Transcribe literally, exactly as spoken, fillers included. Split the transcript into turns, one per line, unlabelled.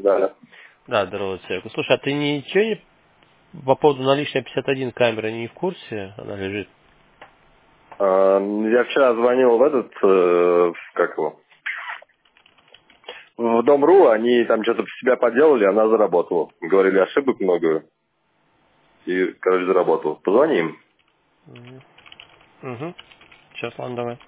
Да.
Да, здорово, Церковь. Слушай, а ты ничего не по поводу наличной пятьдесят один камеры не в курсе? Она лежит.
А, я вчера звонил в этот, э, как его, в Дом.ру, они там что-то себя поделали, она заработала. Говорили, ошибок много. И, короче, заработала. Позвони им.
Угу. Сейчас, ладно, давай.